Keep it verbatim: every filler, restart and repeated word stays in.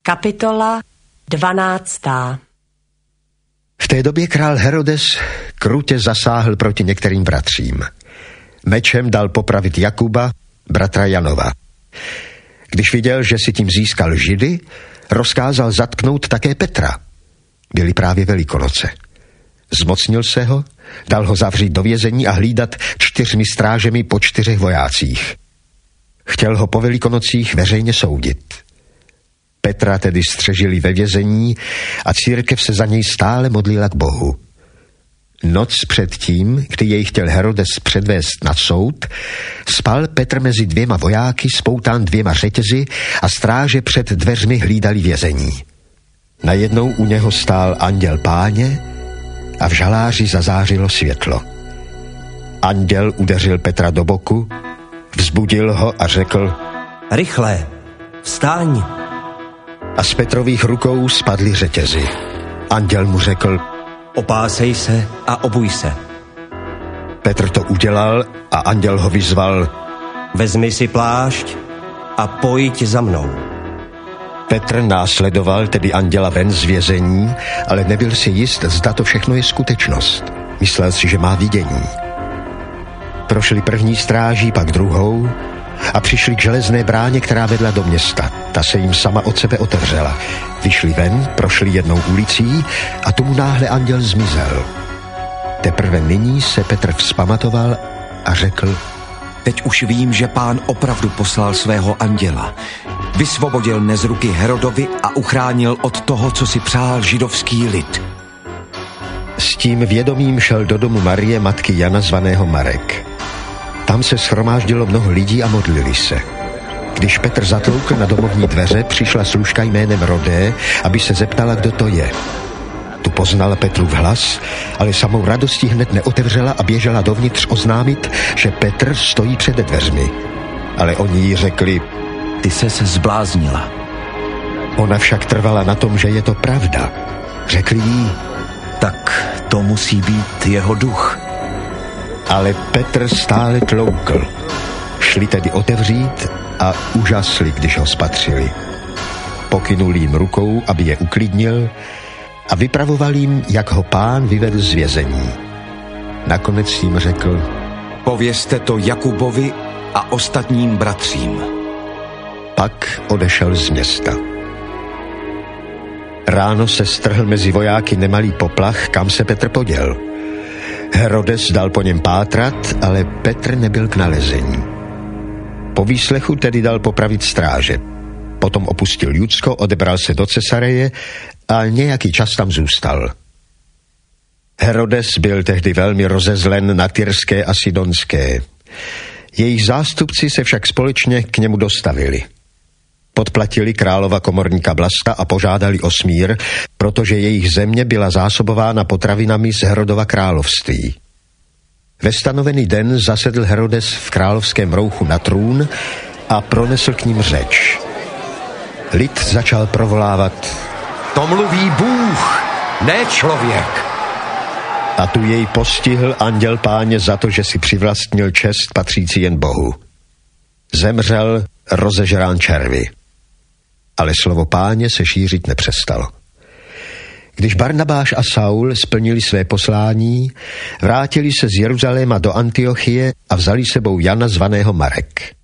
Kapitola dvanáctá. V té době král Herodes krutě zasáhl proti některým bratřím. Mečem dal popravit Jakuba, bratra Janova. Když viděl, že si tím získal Židy, rozkázal zatknout také Petra. Byly právě Velikonoce. Zmocnil se ho, dal ho zavřít do vězení a hlídat čtyřmi strážemi po čtyřech vojácích. Chtěl ho po Velikonocích veřejně soudit. Petra tedy střežili ve vězení a církev se za něj stále modlila k Bohu. Noc předtím, kdy jej chtěl Herodes předvést na soud, spal Petr mezi dvěma vojáky, spoután dvěma řetězy a stráže před dveřmi hlídali vězení. Najednou u něho stál anděl Páně a v žaláři zazářilo světlo. Anděl udeřil Petra do boku, vzbudil ho a řekl: Rychle, vstaň! A z Petrových rukou spadly řetězy. Anděl mu řekl: Opásej se a obuj se. Petr to udělal a anděl ho vyzval: Vezmi si plášť a pojď za mnou. Petr následoval tedy anděla ven z vězení, ale nebyl si jist, zda to všechno je skutečnost. Myslel si, že má vidění. Prošli první stráží, pak druhou a přišli k železné bráně, která vedla do města. Ta se jim sama od sebe otevřela. Vyšli ven, prošli jednou ulicí a tomu náhle anděl zmizel. Teprve nyní se Petr vzpamatoval a řekl: Teď už vím, že Pán opravdu poslal svého anděla. Vysvobodil mne z ruky Herodovi a uchránil od toho, co si přál židovský lid. S tím vědomím šel do domu Marie, matky Jana zvaného Marek. Tam se shromáždilo mnoho lidí a modlili se. Když Petr zatloukl na domovní dveře, přišla služka jménem Rodé, aby se zeptala, kdo to je. Tu poznala Petrův hlas, ale samou radostí hned neotevřela a běžela dovnitř oznámit, že Petr stojí před dveřmi. Ale oni jí řekli: Ty ses zbláznila. Ona však trvala na tom, že je to pravda. Řekli jí: Tak to musí být jeho duch. Ale Petr stále tloukl. Šli tedy otevřít a užasli, když ho spatřili. Pokynul jim rukou, aby je uklidnil, a vypravoval jim, jak ho Pán vyvedl z vězení. Nakonec jim řekl: Povězte to Jakubovi a ostatním bratřím. Pak odešel z města. Ráno se strhl mezi vojáky nemalý poplach, kam se Petr poděl. Herodes dal po něm pátrat, ale Petr nebyl k nalezení. Po výslechu tedy dal popravit stráže. Potom opustil Judsko, odebral se do Cesareje a nějaký čas tam zůstal. Herodes byl tehdy velmi rozezlen na Tyrské a Sidonské. Jejich zástupci se však společně k němu dostavili. Podplatili králova komorníka Blasta a požádali o smír, protože jejich země byla zásobována potravinami z Herodova království. Ve stanovený den zasedl Herodes v královském rouchu na trůn a pronesl k ním řeč. Lid začal provolávat: To mluví Bůh, ne člověk. A tu jej postihl anděl Páně za to, že si přivlastnil čest patřící jen Bohu. Zemřel rozežrán červy. Ale slovo Páně se šířit nepřestalo. Když Barnabáš a Saul splnili své poslání, vrátili se z Jeruzaléma do Antiochie a vzali sebou Jana zvaného Marek.